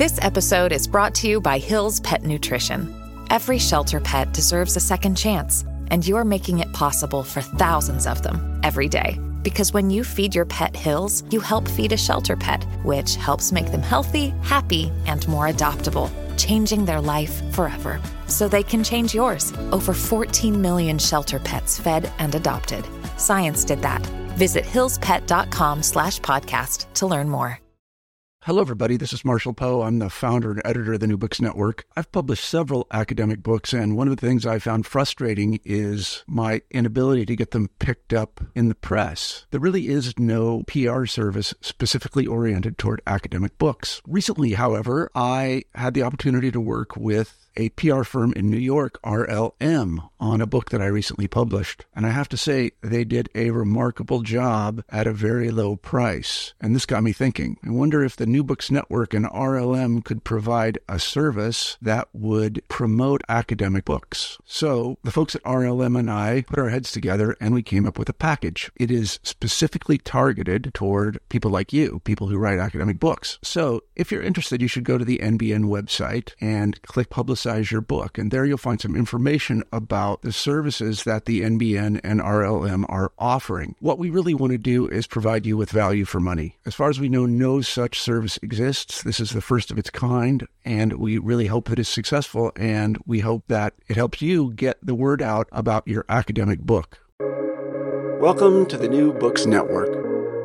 This episode is brought to you by Hill's Pet Nutrition. Every shelter pet deserves a second chance, and you're making it possible for thousands of them every day. Because when you feed your pet Hill's, you help feed a shelter pet, which helps make them healthy, happy, and more adoptable, changing their life forever. So they can change yours. Over 14 million shelter pets fed and adopted. Science did that. Visit hillspet.com/podcast to learn more. Hello, everybody. This is Marshall Poe. I'm the founder and editor of the New Books Network. I've published several academic books, and one of the things I found frustrating is my inability to get them picked up in the press. There really is no PR service specifically oriented toward academic books. Recently, however, I had the opportunity to work with a PR firm in New York, RLM, on a book that I recently published. And I have to say, they did a remarkable job at a very low price. And this got me thinking. I wonder if the New Books Network and RLM could provide a service that would promote academic books. So the folks at RLM and I put our heads together and we came up with a package. It is specifically targeted toward people like you, people who write academic books. So if you're interested, you should go to the NBN website and click Publicize Your Book. And there you'll find some information about the services that the NBN and RLM are offering. What we really want to do is provide you with value for money. As far as we know, no such service exists. This is the first of its kind, and we really hope that it's successful, and we hope that it helps you get the word out about your academic book. Welcome to the New Books Network.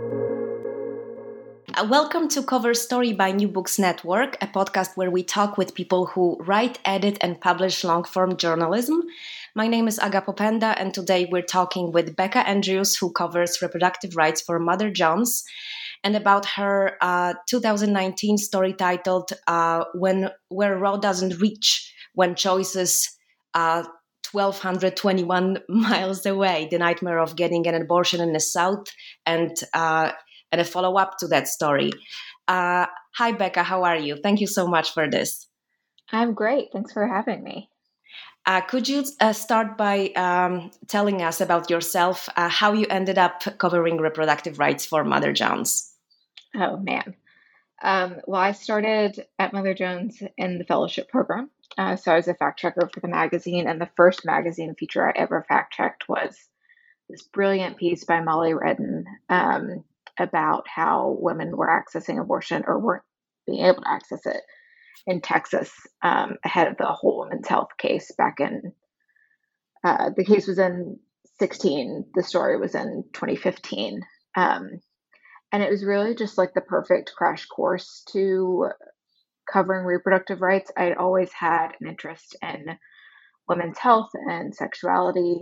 Welcome to Cover Story by New Books Network, a podcast where we talk with people who write, edit, and publish long-form journalism. My name is Aga Popenda, and today we're talking with Becca Andrews, who covers reproductive rights for Mother Jones, and about her 2019 story titled Where Roe Doesn't Reach, When Choices 1,221 miles away, the nightmare of getting an abortion in the South, and a follow-up to that story. Hi, Becca. How are you? Thank you so much for this. I'm great. Thanks for having me. Could you start by telling us about yourself, how you ended up covering reproductive rights for Mother Jones? Oh, man. Well, I started at Mother Jones in the fellowship program. So I was a fact checker for the magazine, and the first magazine feature I ever fact checked was this brilliant piece by Molly Redden about how women were accessing abortion or weren't being able to access it in Texas ahead of the Whole Woman's Health case back in, the case was in 2016, the story was in 2015. And it was really just like the perfect crash course to covering reproductive rights. I'd always had an interest in women's health and sexuality.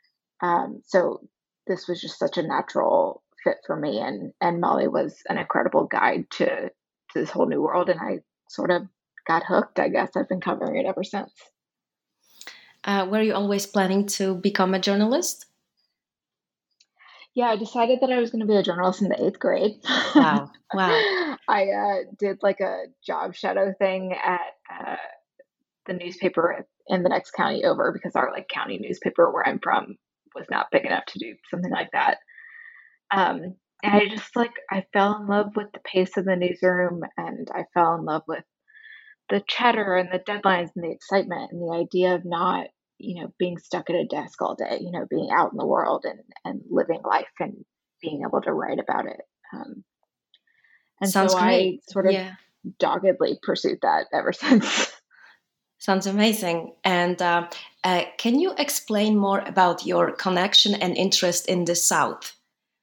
So this was just such a natural fit for me, and Molly was an incredible guide to this whole new world, and I sort of got hooked. I guess I've been covering it ever since. Were you always planning to become a journalist? Yeah, I decided that I was going to be a journalist in the 8th grade. Wow. I did like a job shadow thing at the newspaper in the next county over, because our like county newspaper where I'm from was not big enough to do something like that. And I just I fell in love with the pace of the newsroom, and I fell in love with the chatter and the deadlines and the excitement and the idea of not, being stuck at a desk all day, being out in the world and living life and being able to write about it. And Sounds so great. I sort of doggedly pursued that ever since. Sounds amazing. And can you explain more about your connection and interest in the South?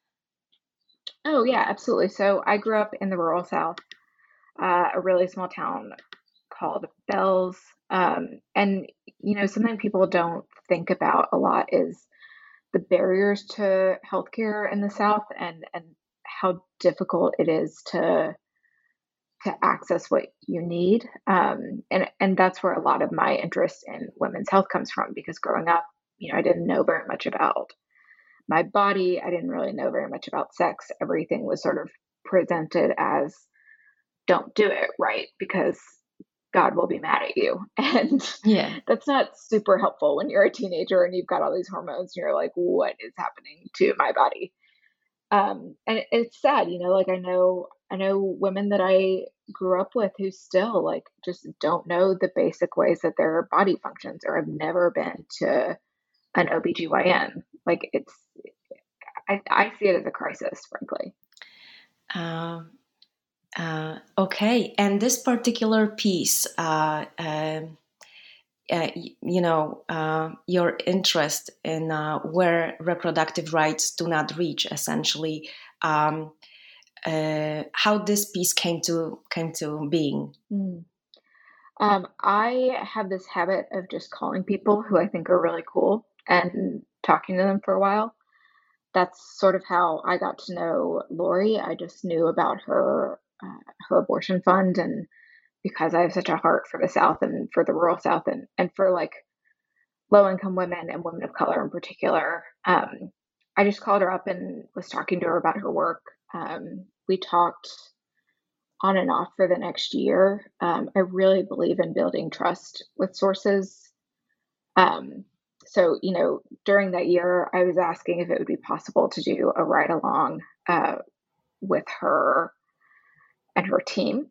Oh, yeah, absolutely. So I grew up in the rural South, a really small town called Bells. And, something people don't think about a lot is the barriers to healthcare in the South, and how difficult it is to access what you need. And that's where a lot of my interest in women's health comes from, because growing up, I didn't know very much about my body. I didn't really know very much about sex. Everything was sort of presented as, don't do it, right? Because God will be mad at you. And that's not super helpful when you're a teenager and you've got all these hormones and you're like, what is happening to my body? And it's sad, I know I know women that I grew up with who still like just don't know the basic ways that their body functions or have never been to an OBGYN. Like I see it as a crisis, frankly. Um, okay, and this particular piece, your interest in where reproductive rights do not reach, essentially, how this piece came to being. I have this habit of just calling people who I think are really cool and talking to them for a while. That's sort of how I got to know Lori. I just knew about her abortion fund, and because I have such a heart for the South and for the rural South and for like low income women and women of color in particular, I just called her up and was talking to her about her work. We talked on and off for the next year. I really believe in building trust with sources. So, during that year, I was asking if it would be possible to do a ride along with her and her team.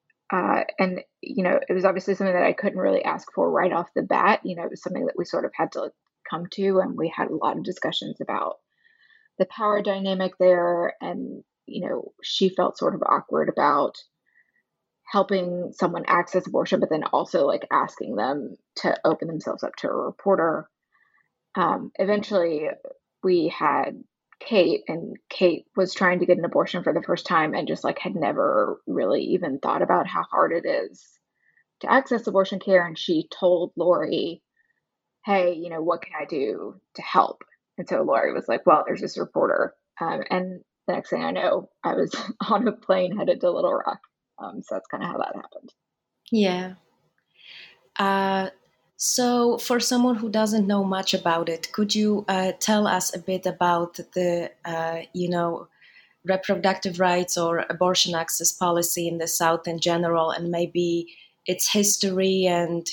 It was obviously something that I couldn't really ask for right off the bat. It was something that we sort of had to come to, and we had a lot of discussions about the power dynamic there. And, she felt sort of awkward about helping someone access abortion, but then also like asking them to open themselves up to a reporter. Eventually, we had Kate, and Kate was trying to get an abortion for the first time and just like had never really even thought about how hard it is to access abortion care. And she told Lori, hey, what can I do to help? And so Lori was like, well, there's this reporter. And the next thing I know, I was on a plane headed to Little Rock. So that's kind of how that happened. Yeah. So for someone who doesn't know much about it, could you tell us a bit about the, reproductive rights or abortion access policy in the South in general, and maybe its history and,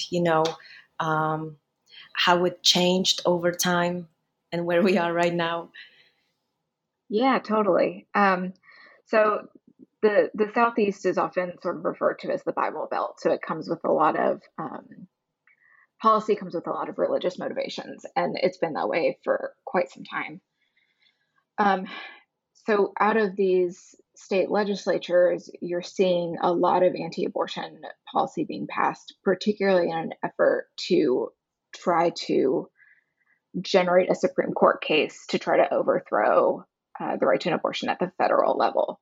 how it changed over time and where we are right now? Yeah, totally. So the Southeast is often sort of referred to as the Bible Belt. So it comes with a lot of policy, comes with a lot of religious motivations, and it's been that way for quite some time. So out of these state legislatures, you're seeing a lot of anti-abortion policy being passed, particularly in an effort to try to generate a Supreme Court case to try to overthrow the right to an abortion at the federal level.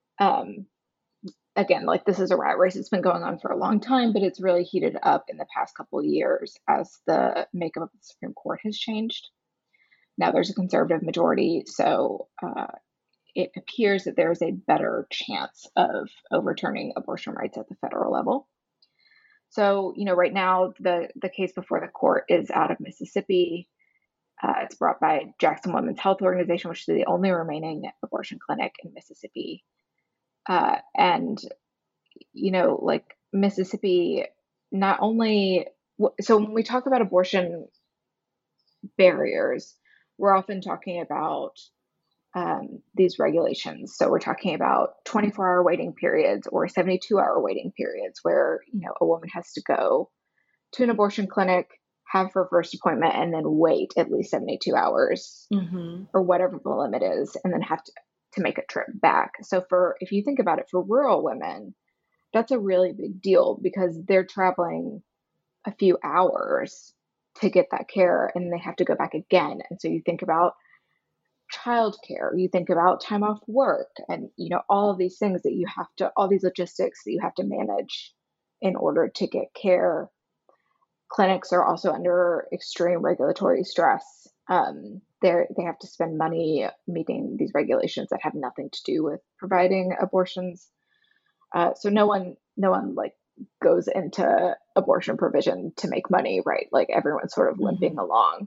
Again, like this is a rat race. It's been going on for a long time, but it's really heated up in the past couple of years as the makeup of the Supreme Court has changed. Now there's a conservative majority, so it appears that there is a better chance of overturning abortion rights at the federal level. So, right now the case before the court is out of Mississippi. It's brought by Jackson Women's Health Organization, which is the only remaining abortion clinic in Mississippi. And, like Mississippi, not only, so when we talk about abortion barriers, we're often talking about these regulations. So we're talking about 24-hour waiting periods or 72-hour waiting periods where, a woman has to go to an abortion clinic, have her first appointment, and then wait at least 72 hours or whatever the limit is, and then have to make a trip back. So if you think about it, for rural women, that's a really big deal because they're traveling a few hours to get that care and they have to go back again. And so you think about childcare, you think about time off work, and all of these things that you have to, all these logistics that you have to manage in order to get care. Clinics are also under extreme regulatory stress. They have to spend money meeting these regulations that have nothing to do with providing abortions. So no one like goes into abortion provision to make money, right? Like everyone's sort of limping along.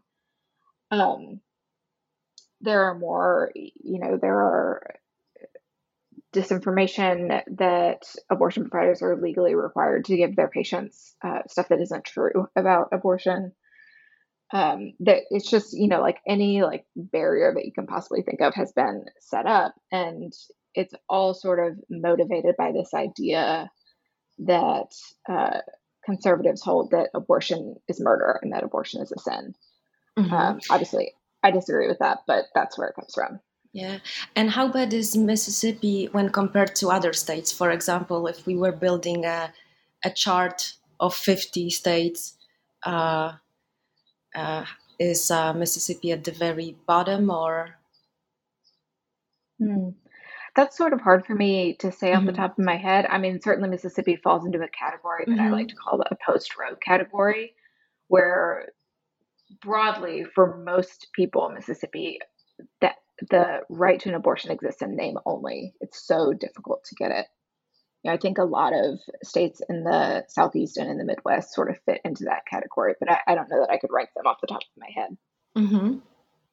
There are more, there are disinformation that abortion providers are legally required to give their patients, stuff that isn't true about abortion. That it's just, like any like barrier that you can possibly think of has been set up. And, it's all sort of motivated by this idea that conservatives hold that abortion is murder and that abortion is a sin. Obviously, I disagree with that, but that's where it comes from. Yeah. And how bad is Mississippi when compared to other states? For example, if we were building a chart of 50 states, is Mississippi at the very bottom, or? That's sort of hard for me to say off the top of my head. I mean, certainly Mississippi falls into a category that I like to call a post-Roe category, where broadly for most people in Mississippi, that the right to an abortion exists in name only. It's so difficult to get it. I think a lot of states in the Southeast and in the Midwest sort of fit into that category, but I don't know that I could rank them off the top of my head.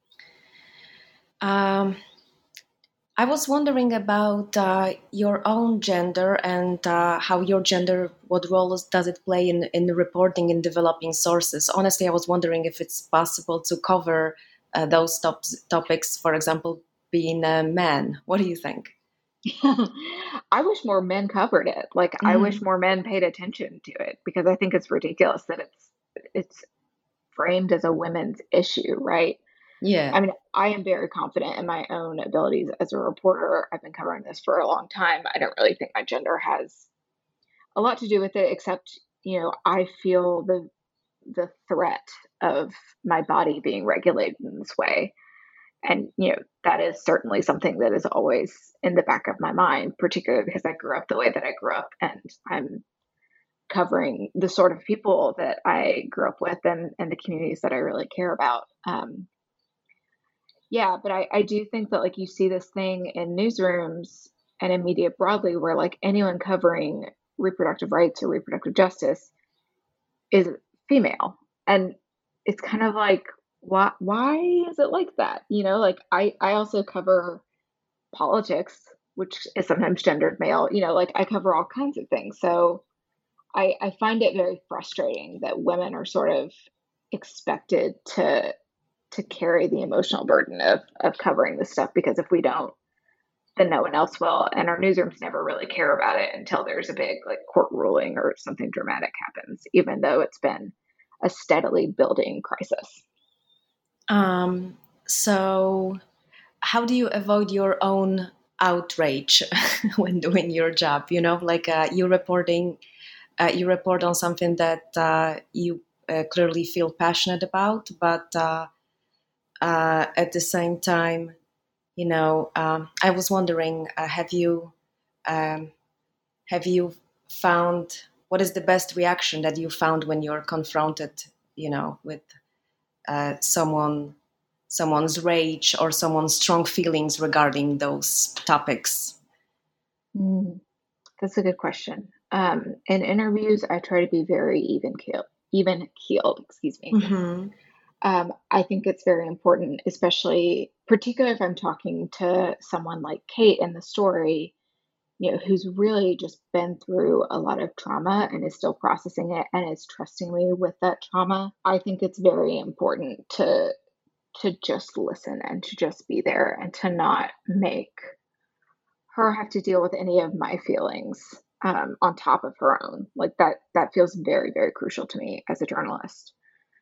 I was wondering about your own gender and how your gender, what roles does it play in reporting in developing sources? Honestly, I was wondering if it's possible to cover those topics, for example, being a man. What do you think? I wish more men covered it. Like, I wish more men paid attention to it, because I think it's ridiculous that it's framed as a women's issue, right? Yeah. I mean, I am very confident in my own abilities as a reporter. I've been covering this for a long time. I don't really think my gender has a lot to do with it, except, I feel the threat of my body being regulated in this way. And, that is certainly something that is always in the back of my mind, particularly because I grew up the way that I grew up, and I'm covering the sort of people that I grew up with and the communities that I really care about. Yeah, but I do think that, like, you see this thing in newsrooms and in media broadly where, like, anyone covering reproductive rights or reproductive justice is female. And it's kind of like, why is it like that? Like, I also cover politics, which is sometimes gendered male, like, I cover all kinds of things. So I find it very frustrating that women are sort of expected to carry the emotional burden of covering this stuff, because if we don't, then no one else will. And our newsrooms never really care about it until there's a big, like, court ruling or something dramatic happens, even though it's been a steadily building crisis. So how do you avoid your own outrage when doing your job? Like you report on something that you clearly feel passionate about, but at the same time, I was wondering, have you found, what is the best reaction that you found when you're confronted, with someone's rage or someone's strong feelings regarding those topics? That's a good question. In interviews, I try to be very even keeled. Excuse me. I think it's very important, particularly if I'm talking to someone like Kate in the story, who's really just been through a lot of trauma and is still processing it and is trusting me with that trauma. I think it's very important to just listen and to just be there and to not make her have to deal with any of my feelings on top of her own. Like, that feels very, very crucial to me as a journalist.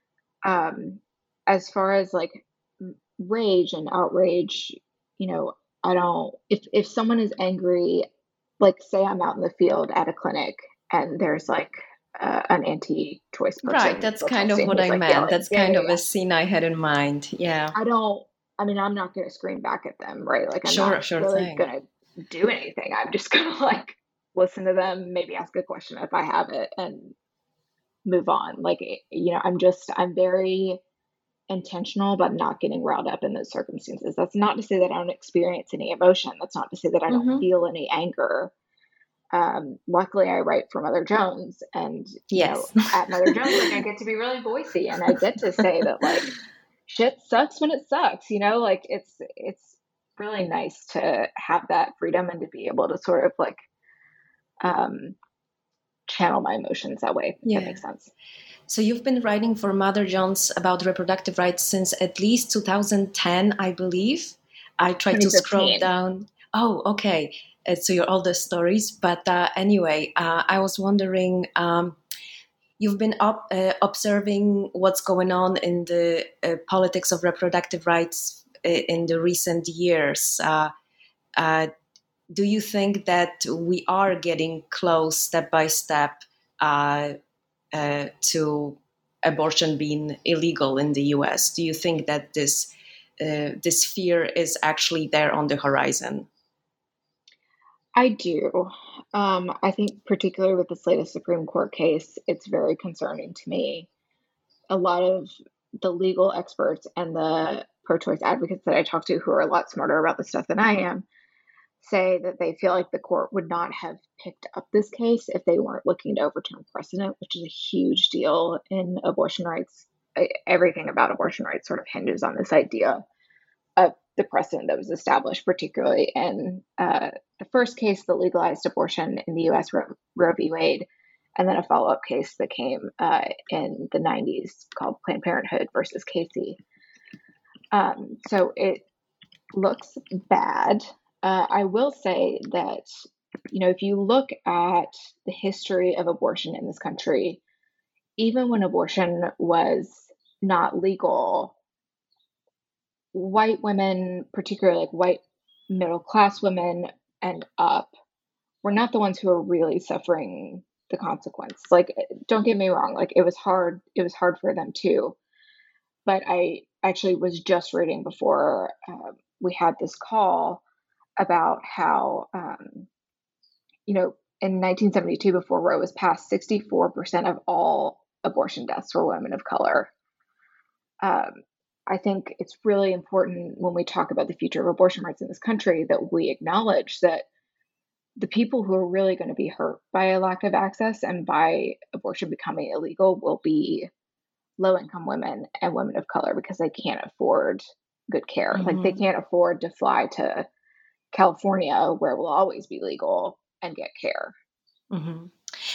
As far as, like, rage and outrage, I don't, if someone is angry, like, say I'm out in the field at a clinic and there's, like, an anti-choice person. Right, that's kind of what I meant. Yelling. That's kind of a scene I had in mind. Yeah. I'm not going to scream back at them, right? Like, I'm not really going to do anything. I'm just going to, like, listen to them, maybe ask a question if I have it, and move on. Like, I'm very intentional about not getting riled up in those circumstances. That's not to say that I don't experience any emotion. That's not to say that I don't feel any anger. Luckily, I write for Mother Jones, and at Mother Jones, like, I get to be really voicey, and I get to say that, like, shit sucks when it sucks. Like, it's really nice to have that freedom and to be able to sort of, like, channel my emotions that way. If that makes sense. So you've been writing for Mother Jones about reproductive rights since at least 2010, I believe. I tried to scroll down. Oh, okay. So your oldest stories. But anyway, I was wondering, you've been observing what's going on in the politics of reproductive rights in the recent years. Uh, do you think that we are getting close step by step to abortion being illegal in the US? Do you think that this fear is actually there on the horizon? I do. I think, particularly with this latest Supreme Court case, it's very concerning to me. A lot of the legal experts and the pro choice advocates that I talk to, who are a lot smarter about this stuff than I am, say that they feel like the court would not have picked up this case if they weren't looking to overturn precedent, which is a huge deal in abortion rights. Everything about abortion rights sort of hinges on this idea of the precedent that was established, particularly in the first case that legalized abortion in the US, Roe v. Wade, and then a follow-up case that came in the 90s called Planned Parenthood versus Casey. So it looks bad. I will say that, if you look at the history of abortion in this country, even when abortion was not legal, white women, particularly like white middle class women and up, were not the ones who were really suffering the consequence. Like, don't get me wrong, like it was hard for them too. But I actually was just reading before we had this call about how, in 1972, before Roe was passed, 64% of all abortion deaths were women of color. I think it's really important when we talk about the future of abortion rights in this country that we acknowledge that the people who are really going to be hurt by a lack of access and by abortion becoming illegal will be low-income women and women of color, because they can't afford good care. Mm-hmm. Like, they can't afford to fly to California, where it will always be legal, and get care. Mm-hmm.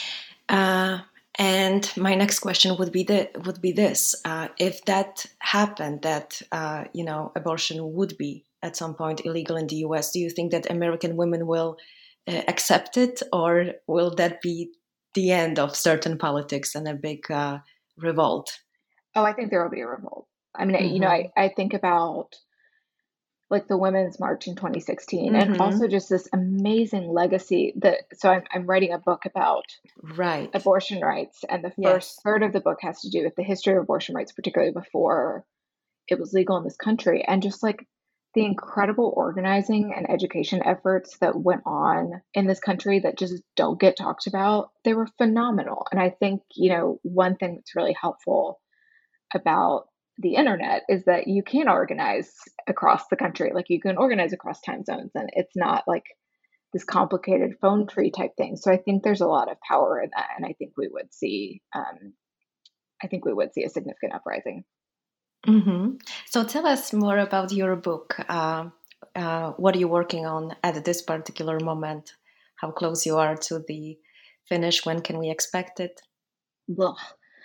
And my next question would be this: if that happened, that abortion would be at some point illegal in the U.S., do you think that American women will accept it, or will that be the end of certain politics and a big revolt? Oh, I think there will be a revolt. I mean, mm-hmm. I think about like the Women's March in 2016, mm-hmm. and also just this amazing legacy so I'm writing a book about abortion rights, and the first third of the book has to do with the history of abortion rights, particularly before it was legal in this country, and just like the incredible organizing and education efforts that went on in this country that just don't get talked about. They were phenomenal. And I think, one thing that's really helpful about the internet is that you can organize across the country. Like, you can organize across time zones, and it's not like this complicated phone tree type thing. So I think there's a lot of power in that, and I think we would see a significant uprising. Mm-hmm. So tell us more about your book. What are you working on at this particular moment? How close you are to the finish? When can we expect it? Well,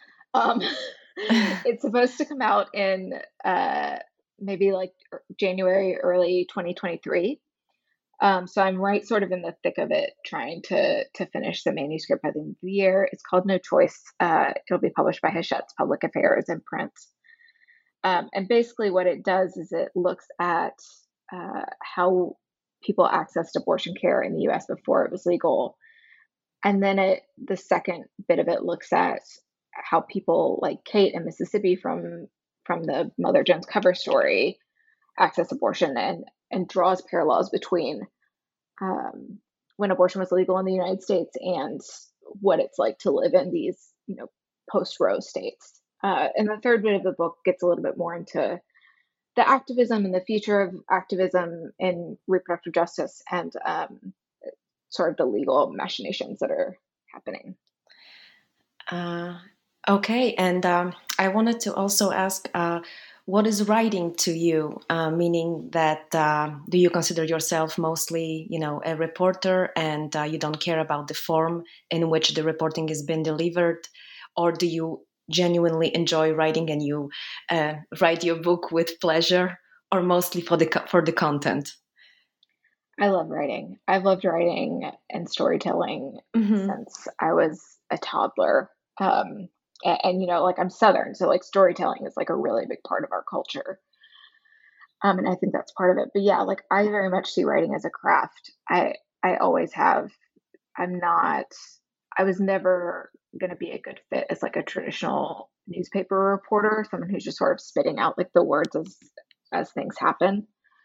it's supposed to come out in maybe like January, early 2023. So I'm right sort of in the thick of it, trying to finish the manuscript by the end of the year. It's called No Choice. It'll be published by Hachette's Public Affairs and Print. And basically what it does is it looks at how people accessed abortion care in the U.S. before it was legal. And then the second bit of it looks at how people like Kate in Mississippi from the Mother Jones cover story access abortion, and draws parallels between when abortion was legal in the United States and what it's like to live in these, post-Roe states. And the third bit of the book gets a little bit more into the activism and the future of activism in reproductive justice, and sort of the legal machinations that are happening. Okay, and I wanted to also ask, what is writing to you? Meaning that do you consider yourself mostly, a reporter, and you don't care about the form in which the reporting is being delivered, or do you genuinely enjoy writing and you write your book with pleasure, or mostly for the content? I love writing. I've loved writing and storytelling Mm-hmm. since I was a toddler. And, like I'm Southern, so like storytelling is like a really big part of our culture. And I think that's part of it. But yeah, like I very much see writing as a craft. I always have. I'm not. I was never going to be a good fit as like a traditional newspaper reporter, someone who's just sort of spitting out like the words as things happen.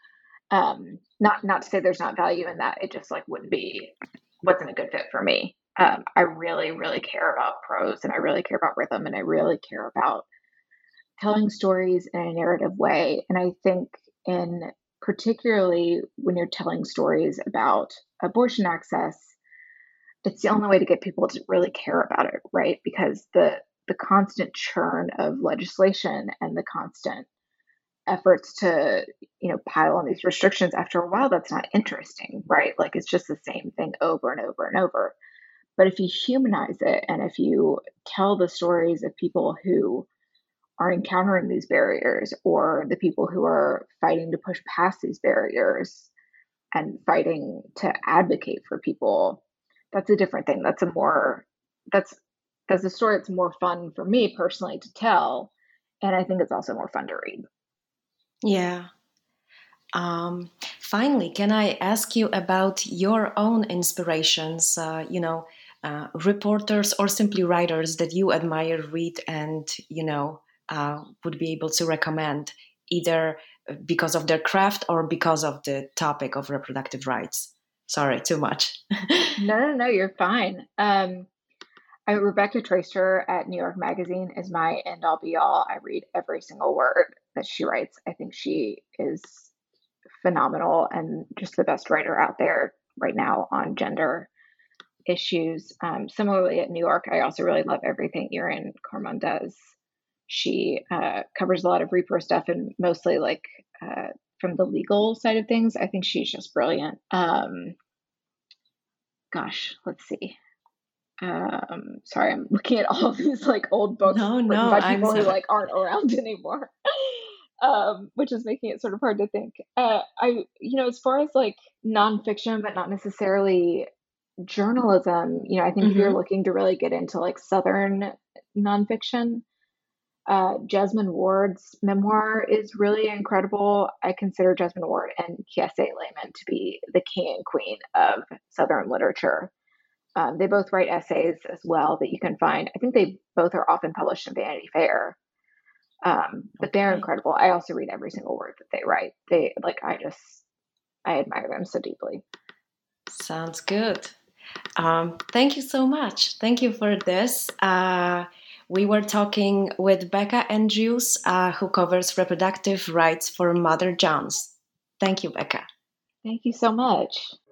Not to say there's not value in that. It just like wasn't a good fit for me. I really, really care about prose, and I really care about rhythm, and I really care about telling stories in a narrative way. And I think in particularly when you're telling stories about abortion access, it's the only way to get people to really care about it, right? Because the constant churn of legislation and the constant efforts to pile on these restrictions, after a while that's not interesting, right? Like it's just the same thing over and over and over. But if you humanize it, and if you tell the stories of people who are encountering these barriers, or the people who are fighting to push past these barriers and fighting to advocate for people, that's a different thing. That's that's a story that's more fun for me personally to tell, and I think it's also more fun to read. Yeah. Finally, can I ask you about your own inspirations, reporters or simply writers that you admire, read, and, would be able to recommend, either because of their craft or because of the topic of reproductive rights? Sorry, too much. No, you're fine. Rebecca Traister at New York Magazine is my end all be all. I read every single word that she writes. I think she is phenomenal and just the best writer out there right now on gender issues. Similarly, at New York, I also really love everything Erin Cormon does. She covers a lot of repro stuff, and mostly like from the legal side of things. I think she's just brilliant. Let's see. Sorry, I'm looking at all of these like old books written by people who like aren't around anymore. Which is making it sort of hard to think. As far as like nonfiction, but not necessarily journalism, I think if you're looking to really get into like Southern nonfiction, Jesmyn Ward's memoir is really incredible. I consider Jesmyn Ward and Kiese Laymon to be the king and queen of Southern literature. They both write essays as well that you can find. I think they both are often published in Vanity Fair. But they're incredible. I also read every single word that they write. I admire them so deeply. Sounds good. Thank you so much. Thank you for this. We were talking with Becca Andrews, who covers reproductive rights for Mother Jones. Thank you, Becca. Thank you so much.